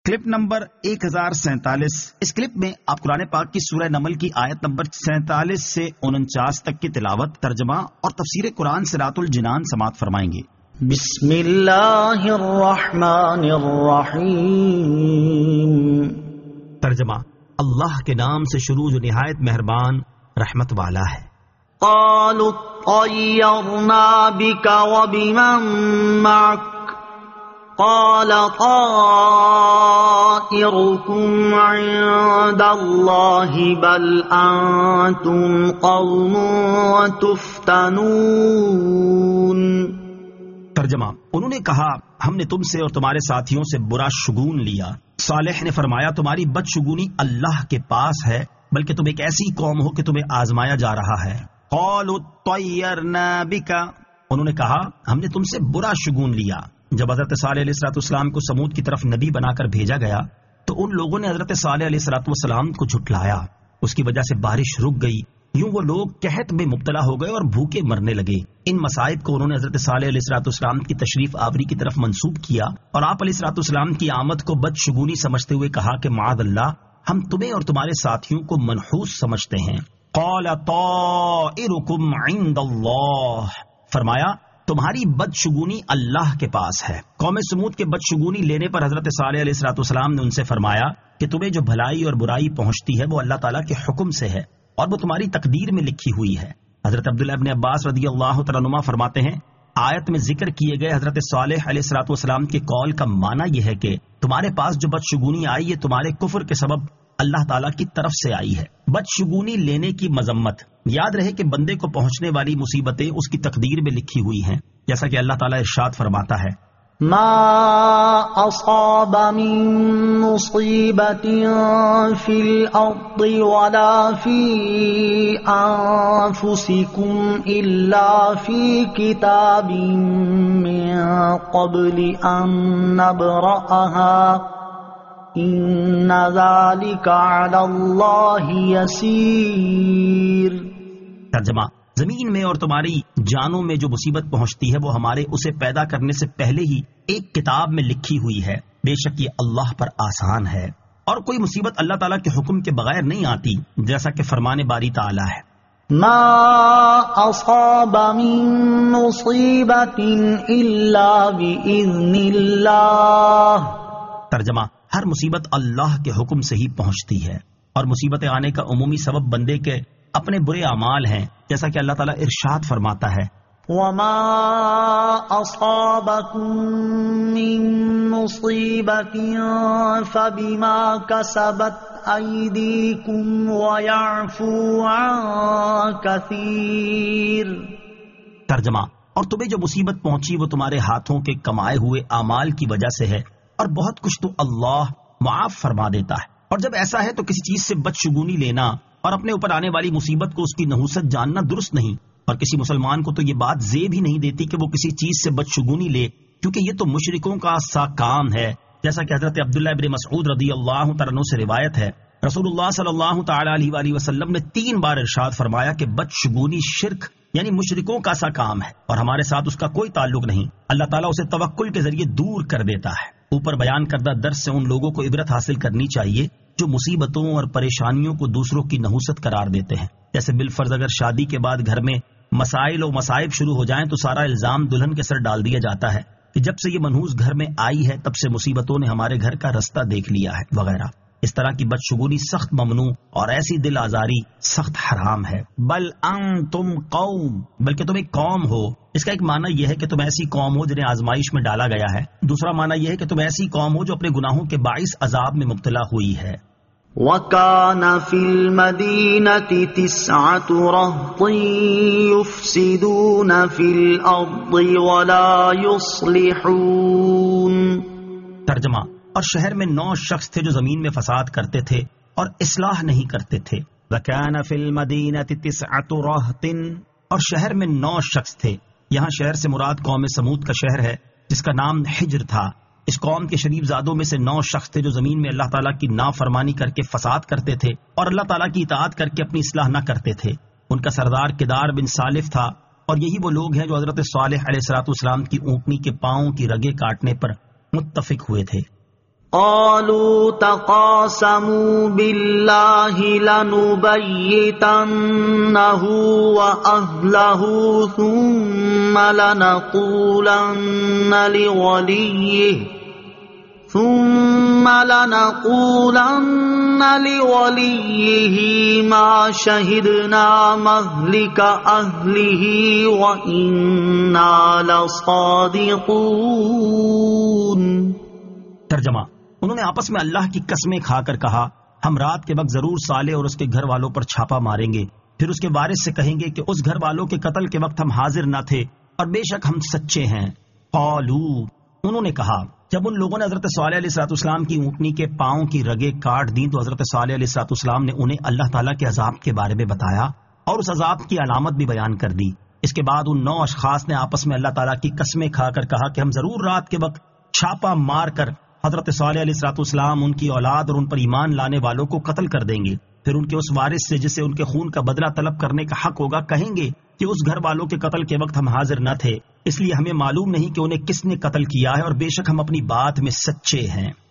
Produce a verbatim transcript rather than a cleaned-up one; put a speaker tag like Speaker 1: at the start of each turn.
Speaker 1: Clip number ایک ہزار سینتالیس۔ اس کلپ میں آپ قرآن پاک کی سورہ نمل کی آیت نمبر سینتالیس سے انچاس تک کی تلاوت، ترجمہ اور تفسیر قرآن صراط الجنان سماعت فرمائیں گے۔
Speaker 2: بسم اللہ الرحمن الرحیم۔
Speaker 3: ترجمہ: اللہ کے نام سے شروع جو نہایت مہربان رحمت والا ہے۔
Speaker 2: قالوا طیرنا بک وبمن معک قال طائركم عند اللہ بل انتم قوم تفتنون۔
Speaker 3: ترجمہ: انہوں نے کہا ہم نے تم سے اور تمہارے ساتھیوں سے برا شگون لیا۔ صالح نے فرمایا تمہاری بدشگونی اللہ کے پاس ہے، بلکہ تم ایک ایسی قوم ہو کہ تمہیں آزمایا جا رہا ہے۔ قالوا طیرنا بک، انہوں نے کہا ہم نے تم سے برا شگون لیا۔ جب حضرت صالح علیہ الصلوۃ والسلام کو سمود کی طرف نبی بنا کر بھیجا گیا تو ان لوگوں نے حضرت صالح علیہ الصلوۃ والسلام کو جھٹلایا، اس کی وجہ سے بارش رک گئی، یوں وہ لوگ قحط میں مبتلا ہو گئے اور بھوکے مرنے لگے۔ ان مصائب کو انہوں نے حضرت صالح علیہ الصلوۃ والسلام کی تشریف آوری کی طرف منسوب کیا اور آپ علیہ الصلوۃ والسلام کی آمد کو بدشگونی سمجھتے ہوئے کہا کہ معاذ اللہ، ہم تمہیں اور تمہارے ساتھیوں کو منحوس سمجھتے ہیں۔ قال طائرکم عند اللہ، فرمایا تمہاری بدشگونی اللہ کے پاس ہے۔ قوم سمود کے بدشگونی لینے پر حضرت صالح علیہ الصلوۃ والسلام نے ان سے فرمایا کہ تمہیں جو بھلائی اور برائی پہنچتی ہے وہ اللہ تعالیٰ کے حکم سے ہے اور وہ تمہاری تقدیر میں لکھی ہوئی ہے۔ حضرت عبداللہ ابن عباس رضی اللہ تعالیٰ عنہما فرماتے ہیں آیت میں ذکر کیے گئے حضرت صالح علیہ الصلوۃ والسلام کے قول کا معنی یہ ہے کہ تمہارے پاس جو بدشگونی آئی یہ تمہارے کفر کے سبب اللہ تعالیٰ کی طرف سے آئی ہے۔ بدشگونی لینے کی مذمت، یاد رہے کہ بندے کو پہنچنے والی مصیبتیں اس کی تقدیر میں لکھی ہوئی ہیں، جیسا کہ اللہ تعالیٰ ارشاد فرماتا ہے
Speaker 2: ما اصاب من مصیبت فی الارض ولا فی انفسکم الا فی کتاب من قبل ان نبرأها ان ذلک علی اللہ یسیر۔
Speaker 3: ترجمہ: زمین میں اور تمہاری جانوں میں جو مصیبت پہنچتی ہے وہ ہمارے اسے پیدا کرنے سے پہلے ہی ایک کتاب میں لکھی ہوئی ہے، بے شک یہ اللہ پر آسان ہے، اور کوئی مصیبت اللہ تعالیٰ کے حکم کے بغیر نہیں آتی، جیسا کہ فرمان باری تعالیٰ ہے
Speaker 2: ما اصاب من مصیبت الا باذن اللہ۔
Speaker 3: ترجمہ: ہر مصیبت اللہ کے حکم سے ہی پہنچتی ہے، اور مصیبت آنے کا عمومی سبب بندے کے اپنے برے اعمال ہیں، جیسا کہ اللہ تعالیٰ ارشاد فرماتا ہے
Speaker 2: وما اصابکم من مصیبت فبما کسبت ایدیکم ویعفو عن کثیر۔
Speaker 3: ترجمہ: اور تمہیں جو مصیبت پہنچی وہ تمہارے ہاتھوں کے کمائے ہوئے اعمال کی وجہ سے ہے، اور بہت کچھ تو اللہ معاف فرما دیتا ہے۔ اور جب ایسا ہے تو کسی چیز سے بدشگونی لینا اور اپنے اوپر آنے والی مصیبت کو اس کی نحوست جاننا درست نہیں، اور کسی مسلمان کو تو یہ بات زیب ہی نہیں دیتی کہ وہ کسی چیز سے بدشگونی لے، کیونکہ یہ تو مشرکوں کا سا کام ہے، جیسا کہ حضرت عبداللہ ابن مسعود رضی اللہ تعالیٰ عنہ سے روایت ہے رسول اللہ صلی اللہ تعالیٰ علیہ وآلہ وسلم نے تین بار ارشاد فرمایا کہ بدشگونی شرک یعنی مشرکوں کا سا کام ہے اور ہمارے ساتھ اس کا کوئی تعلق نہیں، اللہ تعالیٰ اسے توکل کے ذریعے دور کر دیتا ہے۔ اوپر بیان کردہ درس سے ان لوگوں کو عبرت حاصل کرنی چاہیے جو مصیبتوں اور پریشانیوں کو دوسروں کی نحوست قرار دیتے ہیں، جیسے بالفرض اگر شادی کے بعد گھر میں مسائل و مصائب شروع ہو جائیں تو سارا الزام دلہن کے سر ڈال دیا جاتا ہے کہ جب سے یہ منحوس گھر میں آئی ہے تب سے مصیبتوں نے ہمارے گھر کا رستہ دیکھ لیا ہے وغیرہ۔ اس طرح کی بدشگونی سخت ممنوع اور ایسی دل آزاری سخت حرام ہے۔ بل انتم قوم، بلکہ تم ایک قوم ہو۔ اس کا ایک معنی یہ ہے کہ تم ایسی قوم ہو جنہیں آزمائش میں ڈالا گیا ہے، دوسرا معنی یہ ہے کہ تم ایسی قوم ہو جو اپنے گناہوں کے باعث عذاب میں مبتلا ہوئی ہے۔
Speaker 2: وَكَانَ فِي الْمَدِينَةِ تِسْعَةُ رَهْطٍ يُفْسِدُونَ فِي الْأَرْضِ وَلَا يُصْلِحُونَ۔
Speaker 3: ترجمہ: اور شہر میں نو شخص تھے جو زمین میں فساد کرتے تھے اور اصلاح نہیں کرتے تھے۔ وَكَانَ فِي الْمَدِينَةِ تِسْعَةُ رَهْطٍ، اور شہر میں نو شخص تھے، یہاں شہر سے مراد قوم سمود کا شہر ہے جس کا نام حجر تھا۔ اس قوم کے شریف زادوں میں سے نو شخص تھے جو زمین میں اللہ تعالیٰ کی نافرمانی کر کے فساد کرتے تھے اور اللہ تعالیٰ کی اطاعت کر کے اپنی اصلاح نہ کرتے تھے۔ ان کا سردار کدار بن سالف تھا، اور یہی وہ لوگ ہیں جو حضرت صالح علیہ الصلوۃ والسلام کی اونٹنی کے پاؤں کی رگیں کاٹنے پر متفق ہوئے تھے۔
Speaker 2: قالوا تقاسموا بالله لنبيتنه وأهله ثم لنقولن لوليه ثم لنقولن لوليه ما شهدنا مهلك أهله وإنا لصادقون۔
Speaker 3: ترجمہ، انہوں نے آپس میں اللہ کی قسمیں کھا کر کہا ہم رات کے وقت ضرور صالح اور اس کے گھر والوں پر چھاپا ماریں گے، پھر اس کے وارث سے کہیں گے کہ اس گھر والوں کے قتل کے وقت ہم حاضر نہ تھے اور بے شک ہم سچے ہیں۔ قالو، انہوں نے کہا جب ان لوگوں نے حضرت صالح علیہ الصلوۃ والسلام کی اونٹنی کے پاؤں کی رگیں کاٹ دیں تو حضرت صالح علیہ الصلوۃ والسلام نے انہیں اللہ تعالیٰ کے عذاب کے بارے میں بتایا اور اس عذاب کی علامت بھی بیان کر دی۔ اس کے بعد ان نو اشخاص نے آپس میں اللہ تعالیٰ کی قسمیں کھا کر کہا کہ ہم ضرور رات کے وقت چھاپا مار کر حضرت صالح علیہ الصلوۃ والسلام، ان کی اولاد اور ان پر ایمان لانے والوں کو قتل کر دیں گے، پھر ان کے اس وارث سے جسے ان کے خون کا بدلہ طلب کرنے کا حق ہوگا کہیں گے کہ اس گھر والوں کے قتل کے وقت ہم حاضر نہ تھے، اس لیے ہمیں معلوم نہیں کہ انہیں کس نے قتل کیا ہے اور بے شک ہم اپنی بات میں سچے ہیں۔